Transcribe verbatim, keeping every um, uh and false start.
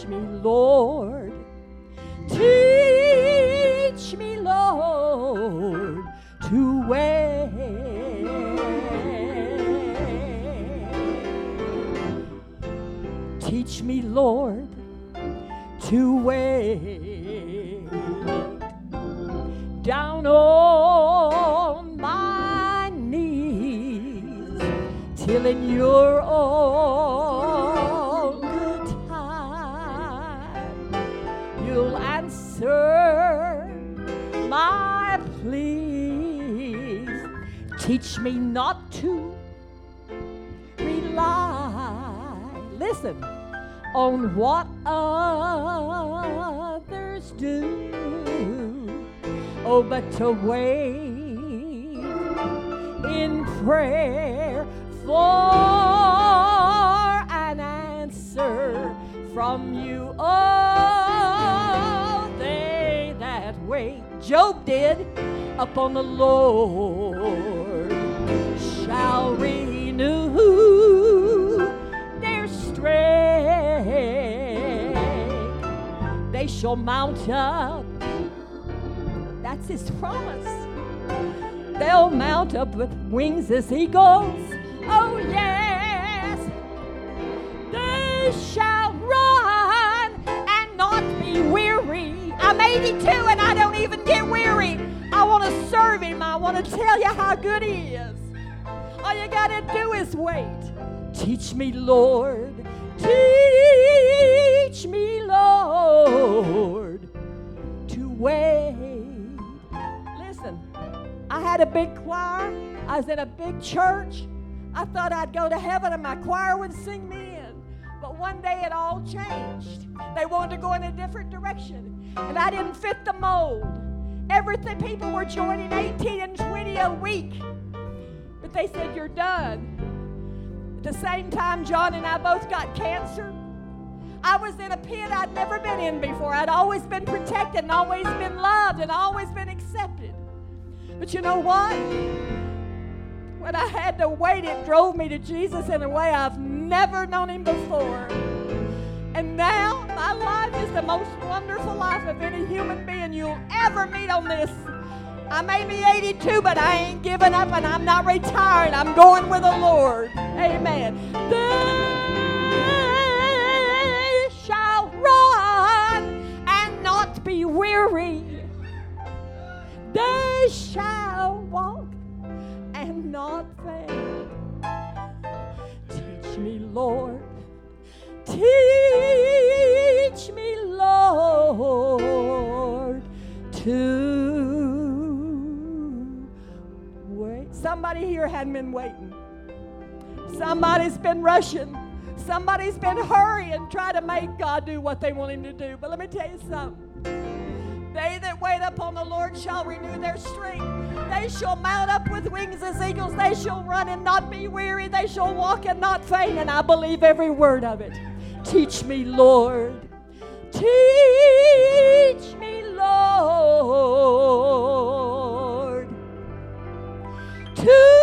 me, Lord. Teach me, Lord, to wait. Teach me, Lord, to wait. Down on my knees till in your own good time you'll answer my pleas. Teach me not to rely, listen, on what others do, oh, but to wait in prayer for an answer from you. Oh, they that wait, Job did, upon the Lord shall renew their strength. They shall mount up. That's his promise. They'll mount up with wings as eagles. Oh, yes. They shall run and not be weary. I'm eighty-two and I don't even get weary. I want to serve him. I want to tell you how good he is. All you got to do is wait. Teach me, Lord. Teach me, Lord, to wait. Listen, I had a big choir. I was in a big church. I thought I'd go to heaven and my choir would sing me in. But one day it all changed. They wanted to go in a different direction. And I didn't fit the mold. Everything, people were joining eighteen and twenty a week. But they said, you're done. At the same time, John and I both got cancer. I was in a pit I'd never been in before. I'd always been protected and always been loved and always been accepted. But you know what? When I had to wait, it drove me to Jesus in a way I've never known him before. And now my life is the most wonderful life of any human being you'll ever meet on this. I may be eighty-two, but I ain't giving up and I'm not retired. I'm going with the Lord. Amen. They shall run and not be weary. They shall walk and not faint. Teach me, Lord. Teach me, Lord, to wait. Somebody here hadn't been waiting. Somebody's been rushing. Somebody's been hurrying, trying to make God do what they want him to do. But let me tell you something. They that wait upon the Lord shall renew their strength. They shall mount up with wings as eagles. They shall run and not be weary. They shall walk and not faint. And I believe every word of it. Teach me, Lord. Teach me, Lord, to